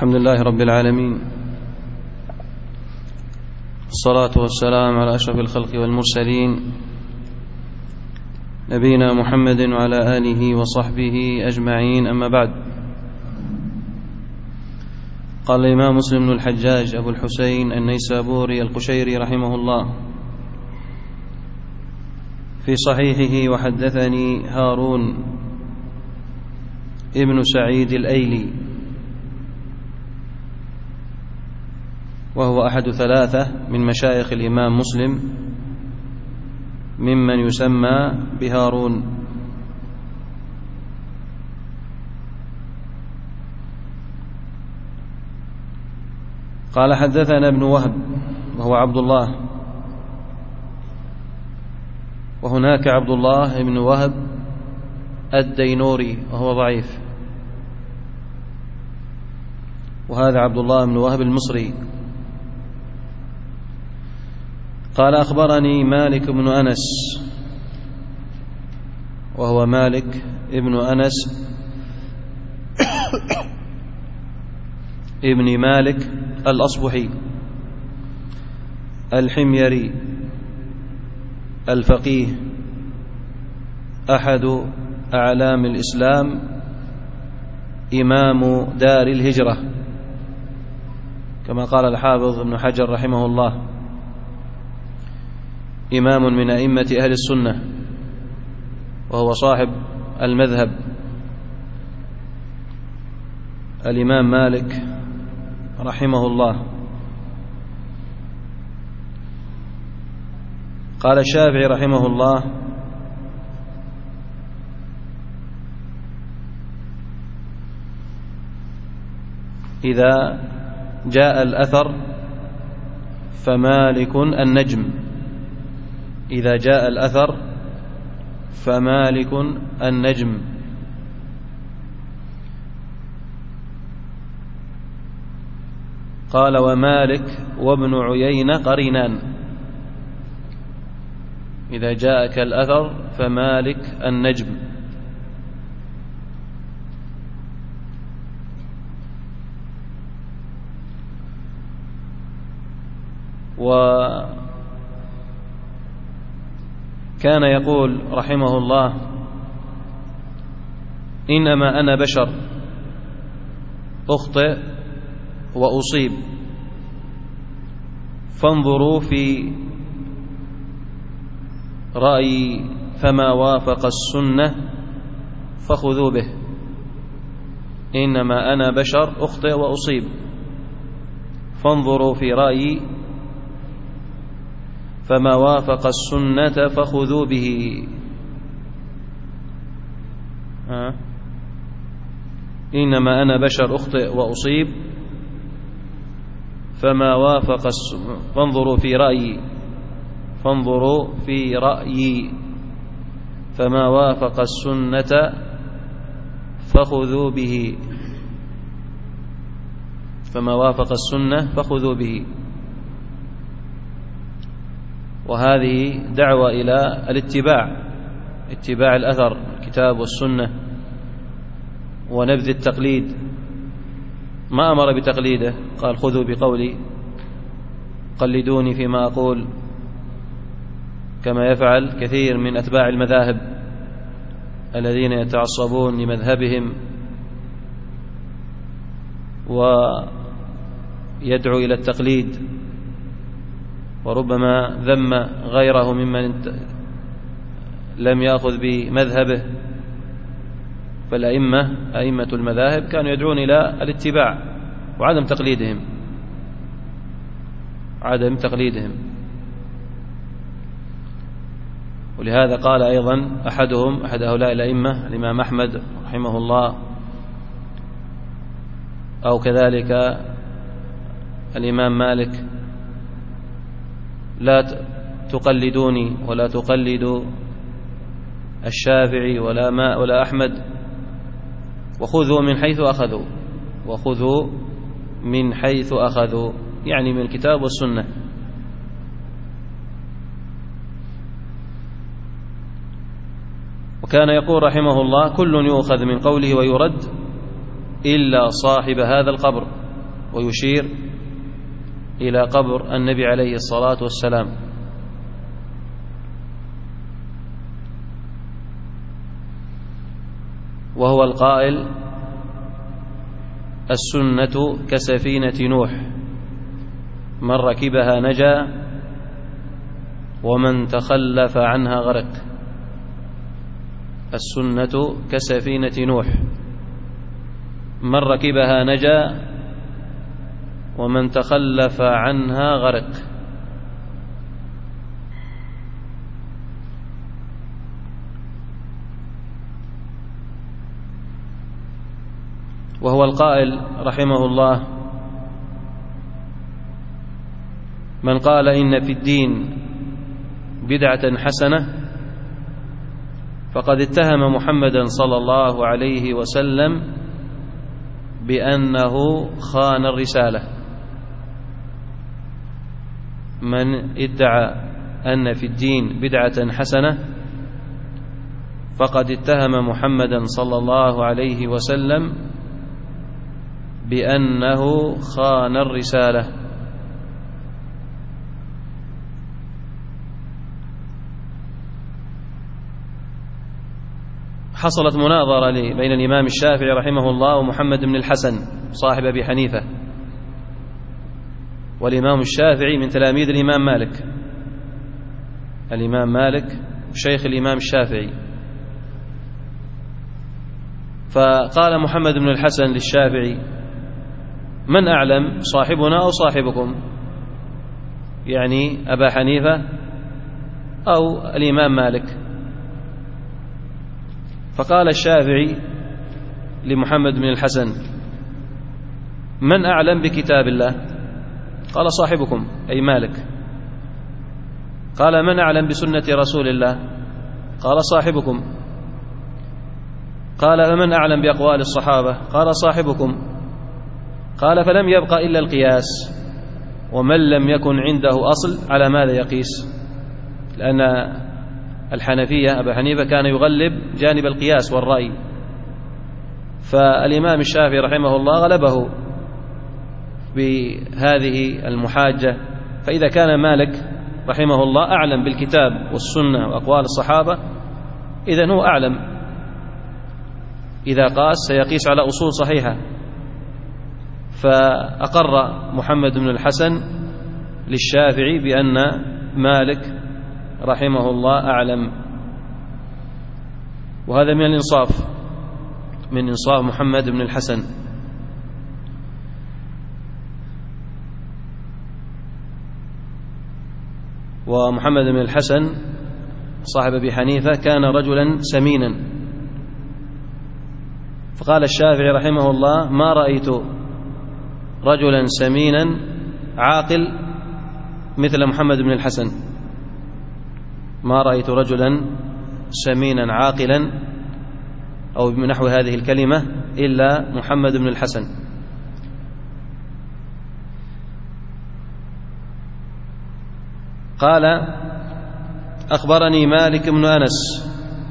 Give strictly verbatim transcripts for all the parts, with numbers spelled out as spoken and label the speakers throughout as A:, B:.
A: الحمد لله رب العالمين، الصلاة والسلام على أشرف الخلق والمرسلين نبينا محمد وعلى آله وصحبه أجمعين، أما بعد. قال الإمام مسلم بن الحجاج أبو الحسين النيسابوري القشيري رحمه الله في صحيحه: وحدثني هارون ابن سعيد الأيلي، وهو أحد ثلاثة من مشايخ الإمام مسلم ممن يسمى بهارون. قال: حدثنا ابن وهب وهو عبد الله، وهناك عبد الله بن وهب الدينوري وهو ضعيف، وهذا عبد الله بن وهب المصري. قال: أخبرني مالك بن أنس، وهو مالك ابن أنس ابن مالك الأصبحي الحميري الفقيه، أحد أعلام الإسلام، إمام دار الهجرة، كما قال الحافظ ابن حجر رحمه الله، إمام من أئمة أهل السنة، وهو صاحب المذهب الإمام مالك رحمه الله. قال الشافعي رحمه الله: إذا جاء الأثر فمالك النجم، إذا جاء الأثر فمالك النجم. قال: ومالك وابن عيينة قرينان، إذا جاءك الأثر فمالك النجم. وكان يقول رحمه الله: إنما أنا بشر أخطئ وأصيب، فانظروا في رأيي فما وافق السنة فخذوا به. إنما أنا بشر أخطئ وأصيب، فانظروا في رأيي فما وافق السنة فخذوا به. ها؟ إنما أنا بشر أخطئ وأصيب، فما وافق السنة فانظروا في رأيي فانظروا في رأيي فما وافق السنة فخذوا به، فما وافق السنة فخذوا به. وهذه دعوة إلى الاتباع، اتباع الأثر الكتاب والسنة، ونبذ التقليد. ما أمر بتقليده، قال: خذوا بقولي، قلدوني فيما أقول، كما يفعل كثير من أتباع المذاهب الذين يتعصبون لمذهبهم ويدعو إلى التقليد، وربما ذم غيره ممن لم يأخذ بمذهبه. فالأئمة أئمة المذاهب كانوا يدعون إلى الاتباع وعدم تقليدهم عدم تقليدهم ولهذا قال أيضا أحدهم أحد هؤلاء الأئمة الإمام أحمد رحمه الله، أو كذلك الإمام مالك: لا تقلدوني ولا تقلدوا الشافعي ولا ما ولا أحمد، وخذوا من حيث أخذوا وخذوا من حيث أخذوا، يعني من الكتاب والسنة. وكان يقول رحمه الله: كل يؤخذ من قوله ويرد إلا صاحب هذا القبر. ويشير إلى قبر النبي عليه الصلاة والسلام. وهو القائل: السنة كسفينة نوح، من ركبها نجا ومن تخلف عنها غرق. السنة كسفينة نوح، من ركبها نجا ومن تخلف عنها غرق. وهو القائل رحمه الله: من قال إن في الدين بدعة حسنة فقد اتهم محمدا صلى الله عليه وسلم بأنه خان الرسالة. من ادعى أن في الدين بدعة حسنة فقد اتهم محمدا صلى الله عليه وسلم بأنه خان الرسالة. حصلت مناظرة بين الإمام الشافعي رحمه الله ومحمد بن الحسن صاحب أبي حنيفة، والإمام الشافعي من تلاميذ الإمام مالك، الإمام مالك شيخ الإمام الشافعي. فقال محمد بن الحسن للشافعي: من أعلم، صاحبنا أو صاحبكم؟ يعني أبا حنيفة أو الإمام مالك. فقال الشافعي لمحمد بن الحسن: من أعلم بكتاب الله؟ قال: صاحبكم أي مالك. قال: من أعلم بسنة رسول الله؟ قال: صاحبكم. قال: فمن أعلم بأقوال الصحابة؟ قال: صاحبكم. قال: فلم يبق إلا القياس، ومن لم يكن عنده أصل على ماذا يقيس؟ لأن الحنفية أبا حنيفة كان يغلب جانب القياس والرأي، فالإمام الشافعي رحمه الله غلبه بهذه المحاجة. فإذا كان مالك رحمه الله أعلم بالكتاب والسنة وأقوال الصحابة، إذن هو أعلم. إذا قاس سيقيس على أصول صحيحة. فأقر محمد بن الحسن للشافعي بأن مالك رحمه الله أعلم. وهذا من الإنصاف، من إنصاف محمد بن الحسن. ومحمد بن الحسن صاحب أبي حنيفة كان رجلا سمينا، فقال الشافعي رحمه الله: ما رأيت رجلا سمينا عاقل مثل محمد بن الحسن، ما رأيت رجلا سمينا عاقلا أو بنحو هذه الكلمة إلا محمد بن الحسن. قال: أخبرني مالك بن أنس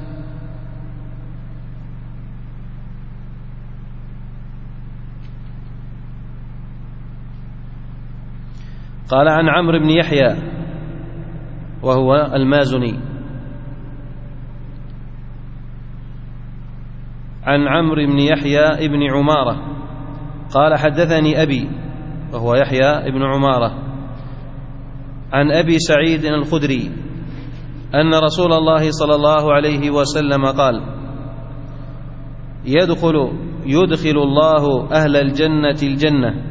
A: قال عن عمرو بن يحيى وهو المازني، عن عمرو بن يحيى ابن عمارة قال: حدثني أبي وهو يحيى ابن عمارة عن أبي سعيد الخدري أن رسول الله صلى الله عليه وسلم قال: يدخل يدخل الله أهل الجنة الجنة،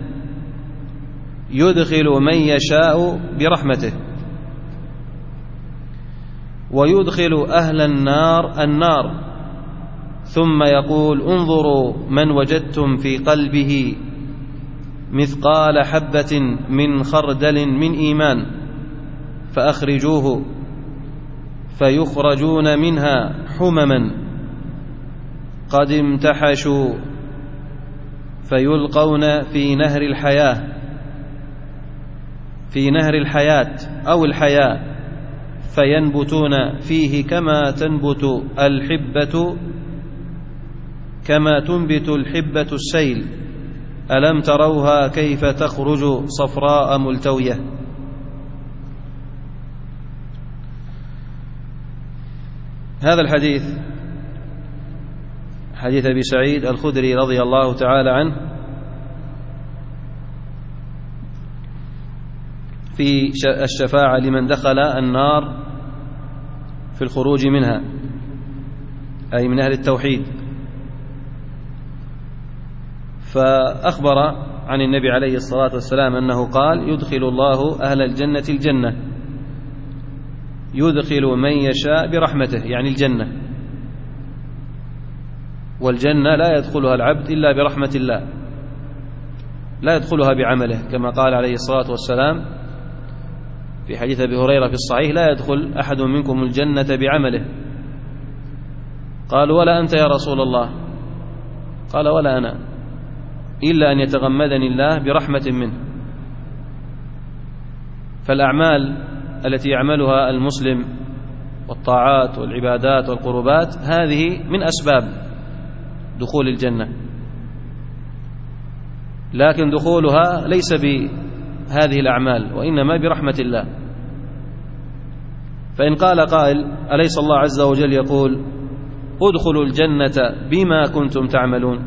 A: يدخل من يشاء برحمته، ويدخل أهل النار النار، ثم يقول: انظروا من وجدتم في قلبه مثقال حبة من خردل من إيمان فأخرجوه، فيخرجون منها حمما قد امتحشوا، فيلقون في نهر الحياة في نهر الحياة أو الحياة، فينبتون فيه كما تنبت الحبة كما تنبت الحبة السيل، ألم تروها كيف تخرج صفراء ملتوية. هذا الحديث حديث أبي سعيد الخدري رضي الله تعالى عنه في الشفاعة لمن دخل النار في الخروج منها، أي من أهل التوحيد. فأخبر عن النبي عليه الصلاة والسلام أنه قال: يدخل الله أهل الجنة الجنة، يدخل من يشاء برحمته، يعني الجنة. والجنة لا يدخلها العبد إلا برحمة الله، لا يدخلها بعمله، كما قال عليه الصلاة والسلام في حديث أبي هريرة في الصحيح: لا يدخل أحد منكم الجنة بعمله. قالوا: ولا أنت يا رسول الله؟ قال: ولا أنا، إلا أن يتغمدني الله برحمة منه. فالأعمال التي يعملها المسلم والطاعات والعبادات والقربات هذه من أسباب دخول الجنة، لكن دخولها ليس بهذه الأعمال، وإنما برحمة الله. فإن قال قائل: أليس الله عز وجل يقول: ادخلوا الجنة بما كنتم تعملون؟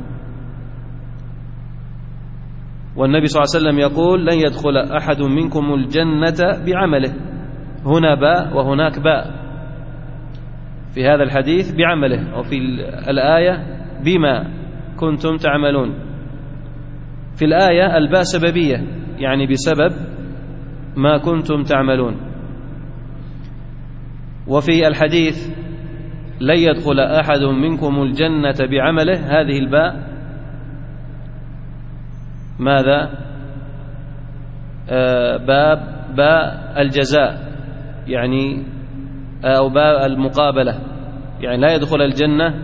A: والنبي صلى الله عليه وسلم يقول: لن يدخل أحد منكم الجنة بعمله. هنا باء وهناك باء، في هذا الحديث بعمله، وفي الآية بما كنتم تعملون. في الآية الباء سببية، يعني بسبب ما كنتم تعملون. وفي الحديث لن يدخل أحد منكم الجنة بعمله، هذه الباء ماذا؟ آه باب باء الجزاء، يعني أو باء المقابلة، يعني لا يدخل الجنة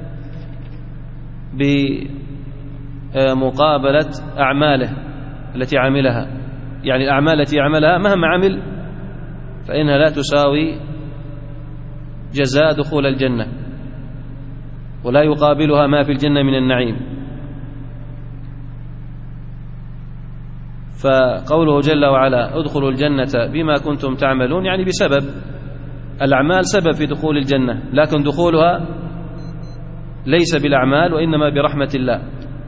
A: بمقابلة أعماله التي عملها، يعني الأعمال التي عملها مهما عمل فإنها لا تساوي جزاء دخول الجنة، ولا يقابلها ما في الجنة من النعيم. فقوله جل وعلا: ادخلوا الجنة بما كنتم تعملون، يعني بسبب الأعمال سبب في دخول الجنة، لكن دخولها ليس بالأعمال وإنما برحمة الله.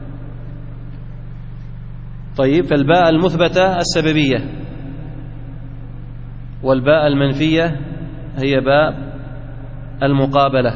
A: طيب، فالباء المثبتة السببية، والباء المنفية هي باء المقابلة.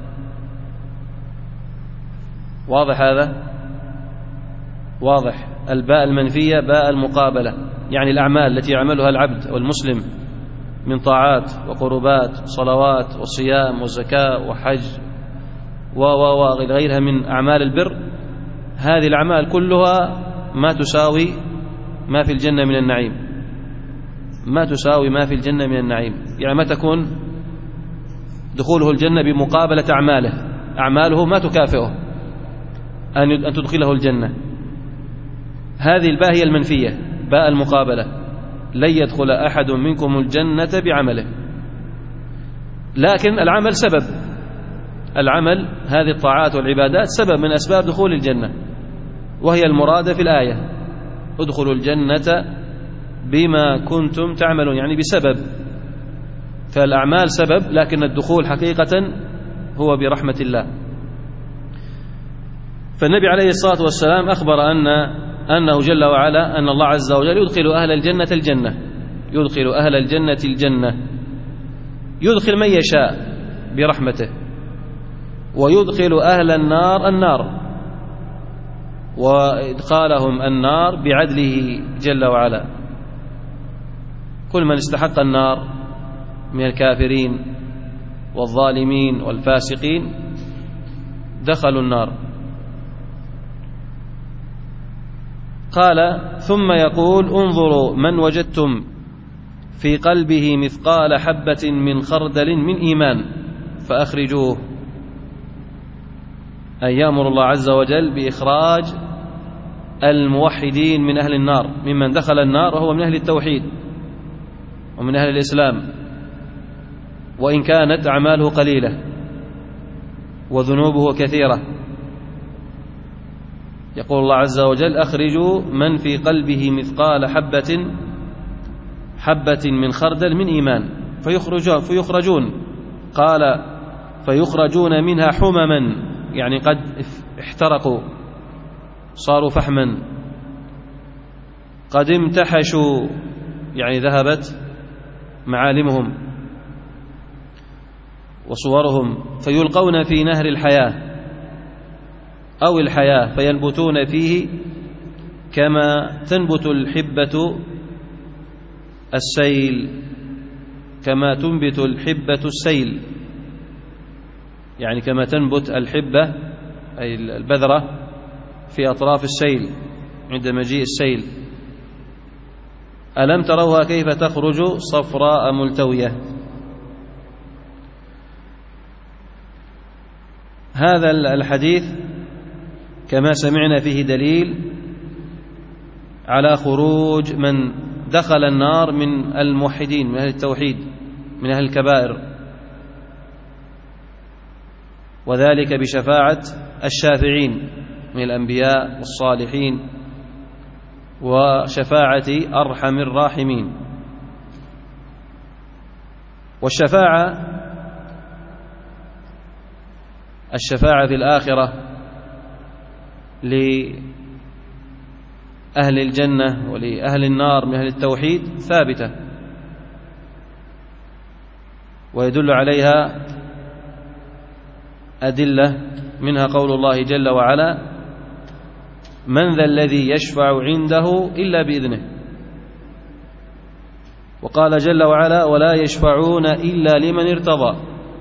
A: واضح هذا؟ واضح. الباء المنفية باء المقابلة، يعني الأعمال التي يعملها العبد والمسلم من طاعات وقربات صلوات وصيام وزكاة وحج وغيرها من أعمال البر، هذه الأعمال كلها ما تساوي ما في الجنة من النعيم، ما تساوي ما في الجنة من النعيم، يعني ما تكون دخوله الجنة بمقابلة أعماله، أعماله ما تكافئه أن تدخله الجنة. هذه الباء هي المنفية، باء المقابلة: لن يدخل أحد منكم الجنة بعمله. لكن العمل سبب، العمل هذه الطاعات والعبادات سبب من أسباب دخول الجنة، وهي المرادة في الآية: ادخلوا الجنة بما كنتم تعملون، يعني بسبب. فالأعمال سبب، لكن الدخول حقيقة هو برحمة الله. فالنبي عليه الصلاة والسلام أخبر أن أنه جل وعلا أن الله عز وجل يدخل أهل الجنة الجنة، يدخل أهل الجنة الجنة، يدخل من يشاء برحمته، ويدخل أهل النار النار، وإدخالهم النار بعدله جل وعلا. كل من استحق النار من الكافرين والظالمين والفاسقين دخلوا النار. قال: ثم يقول: انظروا من وجدتم في قلبه مثقال حبة من خردل من إيمان فأخرجوه. أن يأمر الله عز وجل بإخراج الموحدين من أهل النار، ممن دخل النار وهو من أهل التوحيد ومن أهل الإسلام، وإن كانت أعماله قليلة وذنوبه كثيرة. يقول الله عز وجل: أخرجوا من في قلبه مثقال حبة حبة من خردل من إيمان فيخرجون, فيخرجون قال فيخرجون منها حمما، يعني قد احترقوا صاروا فحما، قد امتحشوا يعني ذهبت معالمهم وصورهم، فيلقون في نهر الحياة أو الحياة فينبتون فيه كما تنبت الحبة السيل كما تنبت الحبة السيل، يعني كما تنبت الحبة أي البذرة في أطراف السيل عند مجيء السيل. ألم تروها كيف تخرج صفراء ملتوية. هذا الحديث كما سمعنا فيه دليل على خروج من دخل النار من الموحدين من أهل التوحيد من أهل الكبائر، وذلك بشفاعة الشافعين من الأنبياء والصالحين وشفاعة أرحم الراحمين. والشفاعة الشفاعة في الآخرة لأهل الجنة ولأهل النار من أهل التوحيد ثابتة، ويدل عليها أدلة منها قول الله جل وعلا: من ذا الذي يشفع عنده إلا بإذنه. وقال جل وعلا: ولا يشفعون إلا لمن ارتضى.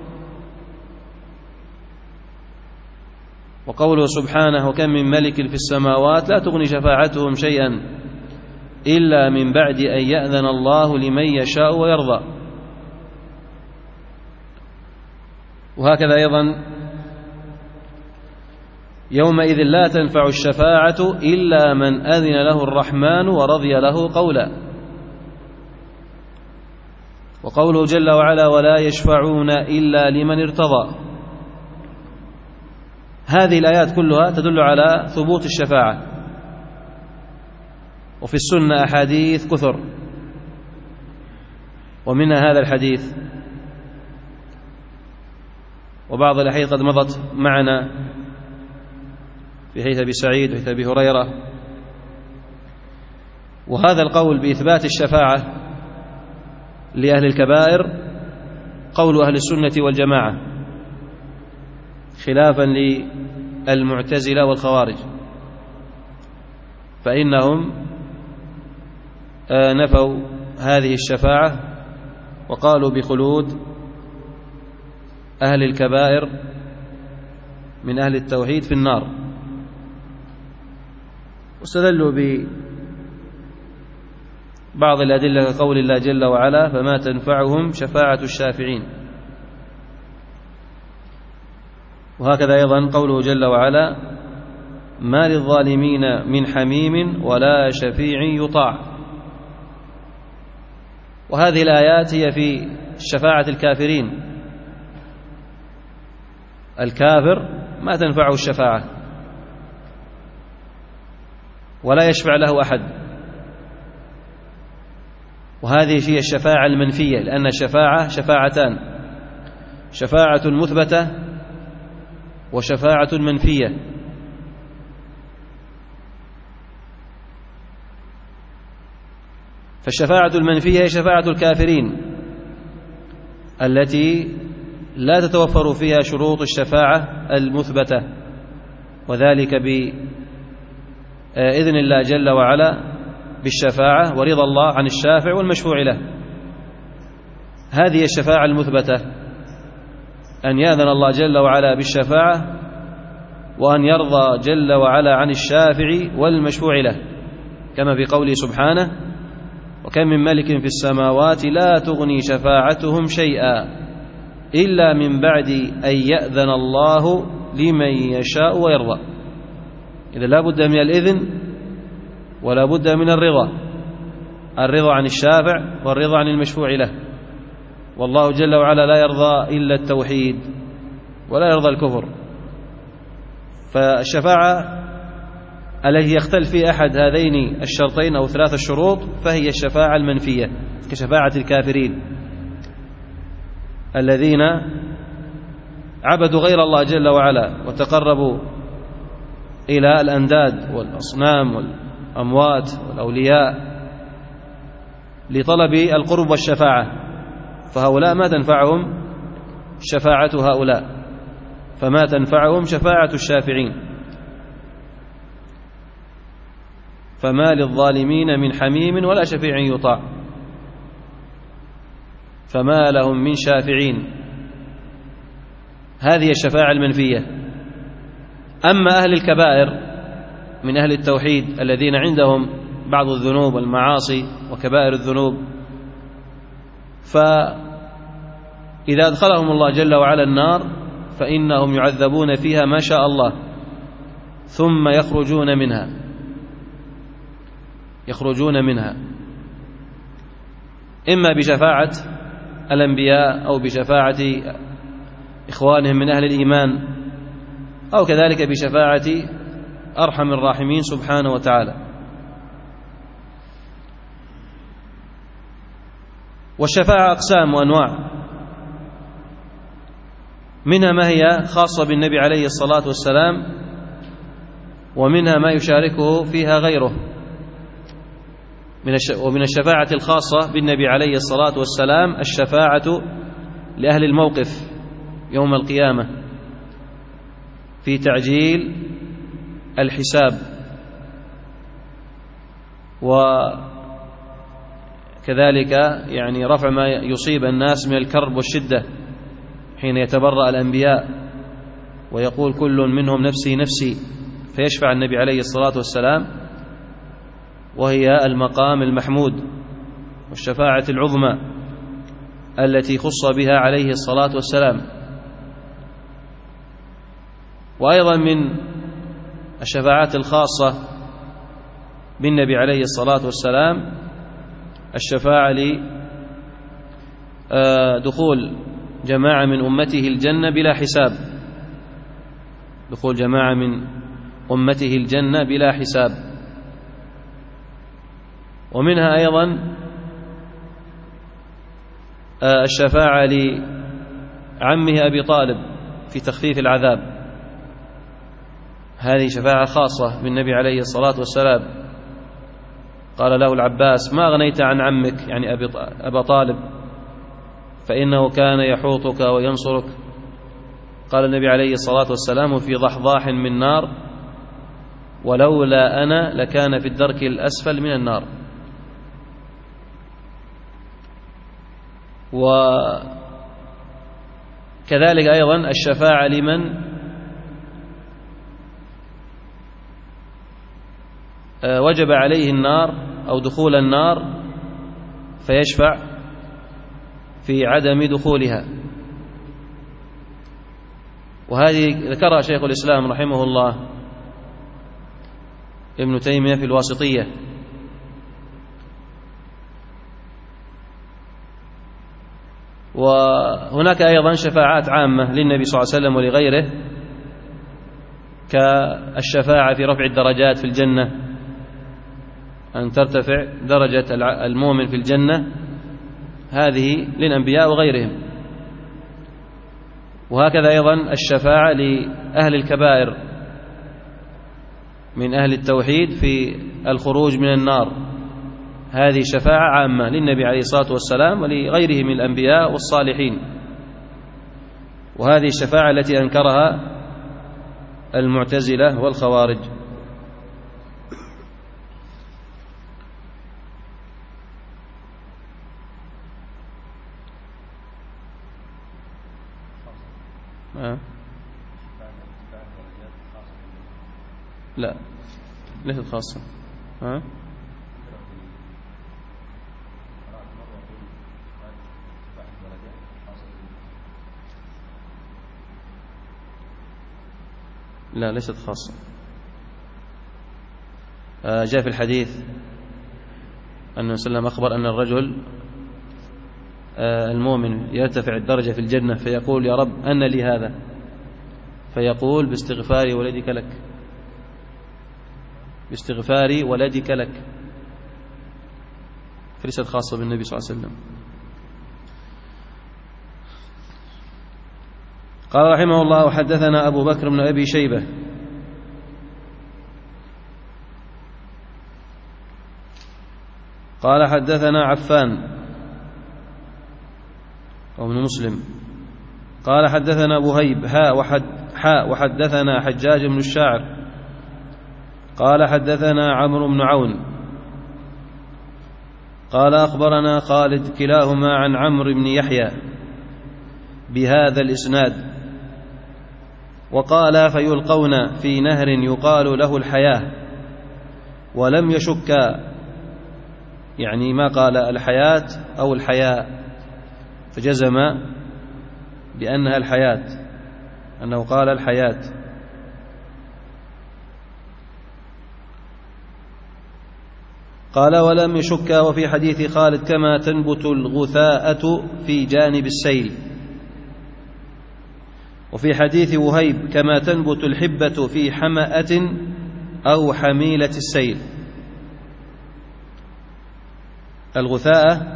A: وقوله سبحانه: وكم من ملك في السماوات لا تغني شفاعتهم شيئا إلا من بعد أن يأذن الله لمن يشاء ويرضى. وهكذا أيضا يومئذ لا تنفع الشفاعة إلا من أذن له الرحمن ورضي له قولا. وقوله جل وعلا: ولا يشفعون إلا لمن ارتضى. هذه الآيات كلها تدل على ثبوت الشفاعة، وفي السنة أحاديث كثر، ومنها هذا الحديث، وبعض الأحاديث قد مضت معنا في حديث أبي سعيد وحديث أبي هريرة. وهذا القول بإثبات الشفاعة لأهل الكبائر قول أهل السنة والجماعة، خلافا للمعتزلة والخوارج، فإنهم نفوا هذه الشفاعة وقالوا بخلود أهل الكبائر من أهل التوحيد في النار، واستدلوا ببعض الأدلة كقول الله جل وعلا: فما تنفعهم شفاعة الشافعين. وهكذا أيضا قوله جل وعلا: ما للظالمين من حميم ولا شفيع يطاع. وهذه الآيات هي في شفاعة الكافرين. الكافر ما تنفعه الشفاعة ولا يشفع له أحد، وهذه هي الشفاعة المنفية، لأن الشفاعة شفاعتان: شفاعة مثبتة وشفاعة منفية. فالشفاعة المنفية هي شفاعة الكافرين التي لا تتوفر فيها شروط الشفاعة المثبتة، وذلك بإذن الله جل وعلا بالشفاعة ورضا الله عن الشافع والمشفوع له. هذه الشفاعة المثبتة: أن يأذن الله جل وعلا بالشفاعة، وأن يرضى جل وعلا عن الشافع والمشفوع له، كما في قوله سبحانه: وكم من ملك في السماوات لا تغني شفاعتهم شيئا إلا من بعد أن يأذن الله لمن يشاء ويرضى. إذا لا بد من الإذن ولا بد من الرضا، الرضا عن الشافع والرضا عن المشفوع له. والله جل وعلا لا يرضى إلا التوحيد ولا يرضى الكفر. فالشفاعة التي يختل في أحد هذين الشرطين أو ثلاث الشروط فهي الشفاعة المنفية، كشفاعة الكافرين الذين عبدوا غير الله جل وعلا وتقربوا إلى الأنداد والأصنام والأموات والأولياء لطلب القرب والشفاعة، فهؤلاء ما تنفعهم شفاعة هؤلاء، فما تنفعهم شفاعة الشافعين. فما للظالمين من حميم ولا شفيع يطاع، فما لهم من شافعين. هذه الشفاعة المنفية. أما أهل الكبائر من أهل التوحيد الذين عندهم بعض الذنوب والمعاصي وكبائر الذنوب، فإذا أدخلهم الله جل وعلا النار فإنهم يعذبون فيها ما شاء الله ثم يخرجون منها يخرجون منها إما بشفاعة الأنبياء أو بشفاعة إخوانهم من أهل الإيمان أو كذلك بشفاعة أرحم الراحمين سبحانه وتعالى. والشفاعة أقسام وأنواع، منها ما هي خاصة بالنبي عليه الصلاة والسلام، ومنها ما يشاركه فيها غيره. ومن الشفاعة الخاصة بالنبي عليه الصلاة والسلام الشفاعة لأهل الموقف يوم القيامة في تعجيل الحساب، وكذلك يعني رفع ما يصيب الناس من الكرب والشدة حين يتبرأ الأنبياء ويقول كل منهم نفسي نفسي، فيشفع النبي عليه الصلاة والسلام، وهي المقام المحمود والشفاعة العظمى التي خص بها عليه الصلاة والسلام. وأيضا من الشفاعات الخاصة بالنبي عليه الصلاة والسلام الشفاعة لدخول جماعة من أمته الجنة بلا حساب، دخول جماعة من أمته الجنة بلا حساب. ومنها أيضا الشفاعة لعمه أبي طالب في تخفيف العذاب، هذه شفاعة خاصة بالنبي عليه الصلاة والسلام. قال له العباس ما أغنيت عن عمك يعني أبا طالب فإنه كان يحوطك وينصرك. قال النبي عليه الصلاة والسلام في ضحضاح من نار ولولا أنا لكان في الدرك الأسفل من النار. وكذلك أيضا الشفاعة لمن وجب عليه النار أو دخول النار فيشفع في عدم دخولها، وهذه ذكرها شيخ الإسلام رحمه الله ابن تيمية في الواسطية. وهناك أيضا شفاعات عامة للنبي صلى الله عليه وسلم ولغيره كالشفاعة في رفع الدرجات في الجنة، أن ترتفع درجة المؤمن في الجنة، هذه للأنبياء وغيرهم. وهكذا أيضا الشفاعة لأهل الكبائر من أهل التوحيد في الخروج من النار، هذه شفاعة عامة للنبي عليه الصلاة والسلام ولغيره من الأنبياء والصالحين. وهذه الشفاعة التي أنكرها المعتزلة والخوارج. أه؟ لا ليست خاصة. أه؟ لا ليست خاصة. آه جاء في الحديث أن صلى الله عليه وسلم أخبر أن الرجل آه المؤمن يرتفع الدرجة في الجنة فيقول يا رب أن لي هذا، فيقول باستغفار ولدك لك. باستغفار ولدك لك، ليست خاصة بالنبي صلى الله عليه وسلم. قال رحمه الله: وحدثنا أبو بكر بن أبي شيبة قال حدثنا عفان وابن مسلم قال حدثنا وهيب ها وحد حاء وحدثنا حجاج بن الشاعر قال حدثنا عمرو بن عون قال أخبرنا خالد كلاهما عن عمرو بن يحيى بهذا الإسناد. وقال: فيلقون في نهر يقال له الحياة، ولم يشك، يعني ما قال الحياة أو الحياء، فجزم بأنها الحياة، أنه قال الحياة. قال: ولم يشك. وفي حديث خالد: كما تنبت الغثاءة في جانب السيل. وفي حديث وهيب: كما تنبت الحبة في حمأة أو حميلة السيل. الغثاءة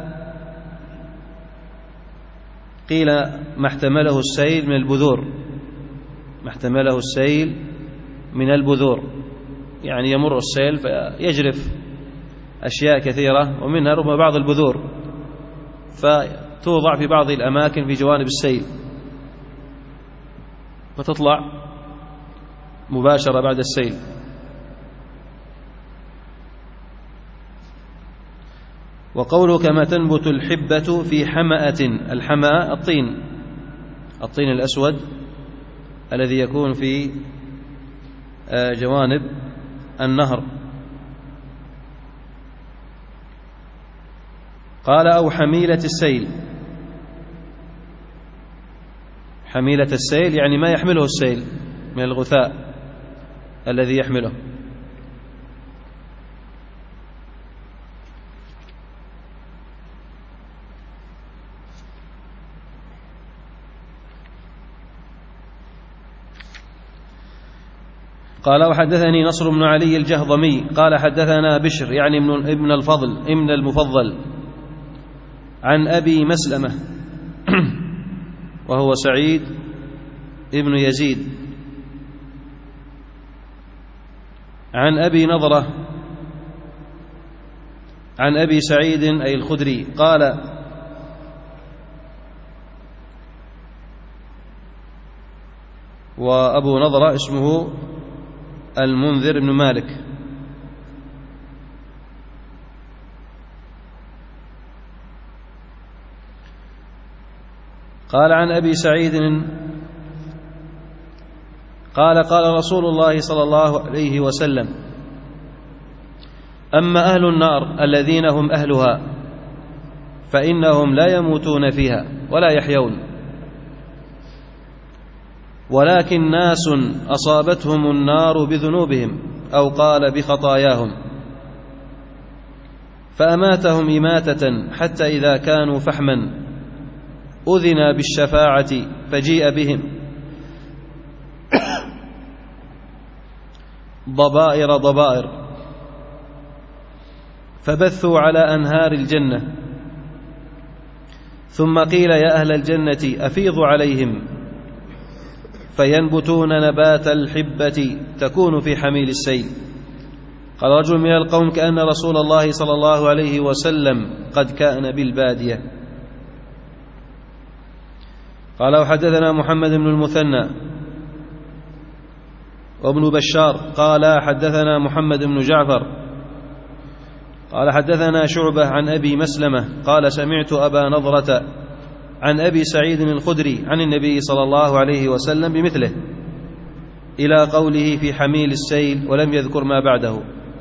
A: قيل ما احتمله السيل من البذور، ما احتمله السيل من البذور، يعني يمر السيل فيجرف أشياء كثيرة، ومنها ربما بعض البذور فتوضع في بعض الأماكن في جوانب السيل فتطلع مباشرة بعد السيل. وقوله: كما تنبت الحبة في حمأة، الحمأة الطين، الطين الأسود الذي يكون في جوانب النهر. قال: أو حميلة السيل. حميلة السيل يعني ما يحمله السيل من الغثاء الذي يحمله. قال: وحدثني نصر بن علي الجهضمي قال حدثنا بشر يعني ابن الفضل ابن المفضل عن أبي مسلمة وهو سعيد ابن يزيد عن أبي نضرة عن أبي سعيد أي الخدري قال: وأبو نضرة اسمه المنذر بن مالك. قال عن أبي سعيد قال: قال رسول الله صلى الله عليه وسلم: أما أهل النار الذين هم أهلها فإنهم لا يموتون فيها ولا يحيون، ولكن ناس أصابتهم النار بذنوبهم أو قال بخطاياهم فأماتهم إماتة حتى إذا كانوا فحما أذن بالشفاعة فجيء بهم ضبائر ضبائر فبثوا على أنهار الجنة، ثم قيل: يا أهل الجنة أفيضوا عليهم، فينبتون نبات الحبة تكون في حميل السيل. قال رجل من القوم: كأن رسول الله صلى الله عليه وسلم قد كان بالبادية. قال: وحدثنا محمد بن المثنى وابن بشار قال حدثنا محمد بن جعفر قال حدثنا شعبة عن أبي مسلمة قال: سمعت أبا نضرة عن أبي سعيد الخدري عن النبي صلى الله عليه وسلم بمثله إلى قوله في حميل السيل، ولم يذكر ما بعده.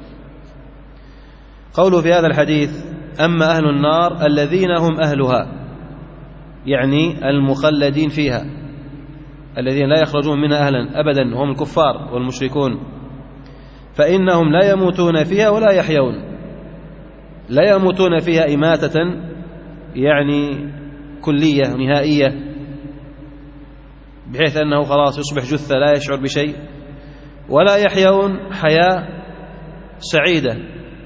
A: قوله في هذا الحديث: أما أهل النار الذين هم أهلها، يعني المخلدين فيها الذين لا يخرجون منها أهلا أبدا، هم الكفار والمشركون، فإنهم لا يموتون فيها ولا يحيون. لا يموتون فيها إماتة يعني كلية نهائية، بحيث أنه خلاص يصبح جثة لا يشعر بشيء، ولا يحيون حياة سعيدة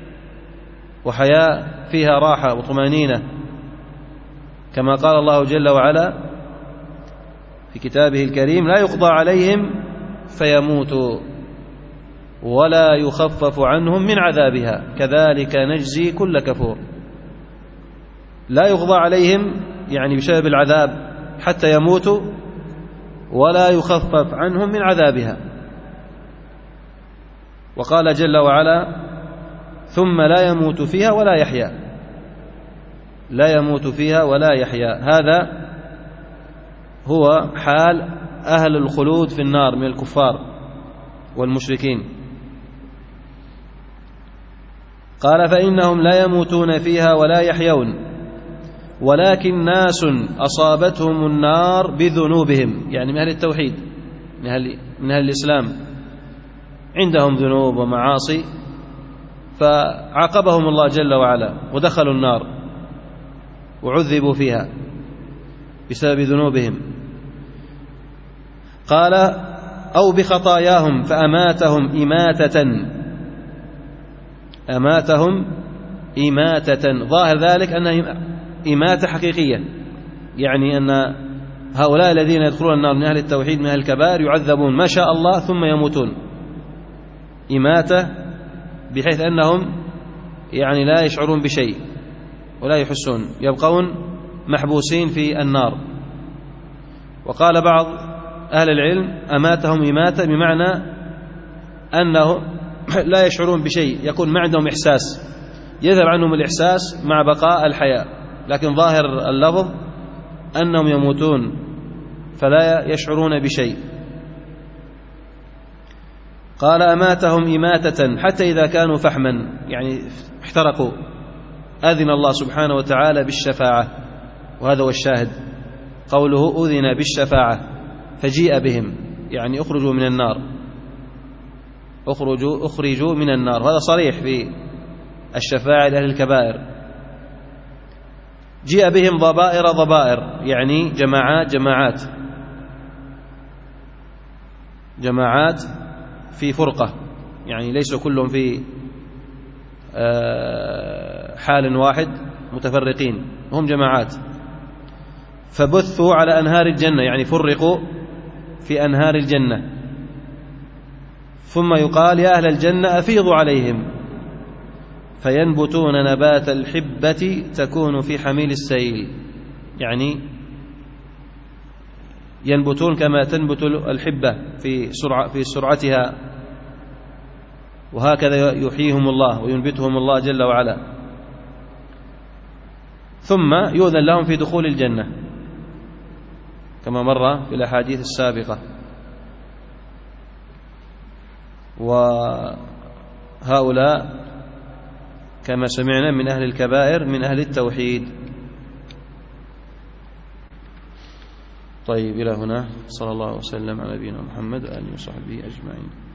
A: وحياة فيها راحة وطمأنينة، كما قال الله جل وعلا في كتابه الكريم: لا يقضى عليهم فيموتوا ولا يخفف عنهم من عذابها كذلك نجزي كل كفور. لا يقضى عليهم يعني بسبب العذاب حتى يموتوا، ولا يخفف عنهم من عذابها. وقال جل وعلا: ثم لا يموت فيها ولا يحيا. لا يموت فيها ولا يحيا، هذا هو حال أهل الخلود في النار من الكفار والمشركين. قال: فإنهم لا يموتون فيها ولا يحيون، ولكن ناس أصابتهم النار بذنوبهم، يعني من أهل التوحيد، من أهل, من أهل الإسلام، عندهم ذنوب ومعاصي فعاقبهم الله جل وعلا ودخلوا النار وعذبوا فيها بسبب ذنوبهم. قال: أو بخطاياهم فأماتهم إماتة. أماتهم إماتة، ظاهر ذلك أنها إماتة حقيقية، يعني أن هؤلاء الذين يدخلون النار من أهل التوحيد من أهل الكبائر يعذبون ما شاء الله ثم يموتون إماتة، بحيث أنهم يعني لا يشعرون بشيء ولا يحسون، يبقون محبوسين في النار. وقال بعض أهل العلم: أماتهم إماتة بمعنى أنه لا يشعرون بشيء، يكون ما عندهم إحساس، يذهب عنهم الإحساس مع بقاء الحياة، لكن ظاهر اللفظ أنهم يموتون فلا يشعرون بشيء. قال: أماتهم إماتة حتى إذا كانوا فحما، يعني احترقوا، أذن الله سبحانه وتعالى بالشفاعة، وهذا هو الشاهد، قوله أذن بالشفاعة، فجيء بهم يعني أخرجوا من النار، أخرجوا, أخرجوا من النار، هذا صريح في الشفاعة لأهل الكبائر. جيء بهم ضبائر ضبائر، يعني جماعات جماعات جماعات في فرقة، يعني ليس كلهم في حال واحد متفرقين، هم جماعات. فبثوا على أنهار الجنة، يعني فرقوا في أنهار الجنة. ثم يقال: يا أهل الجنة أفيضوا عليهم، فينبتون نبات الحبة تكون في حميل السيل، يعني ينبتون كما تنبت الحبة في سرعة في سرعتها، وهكذا يحييهم الله وينبتهم الله جل وعلا. ثم يؤذن لهم في دخول الجنة كما مر في الأحاديث السابقة. وهؤلاء كما سمعنا من أهل الكبائر من أهل التوحيد. طيب، إلى هنا، صلى الله وسلم على نبينا محمد وآله وصحبه أجمعين.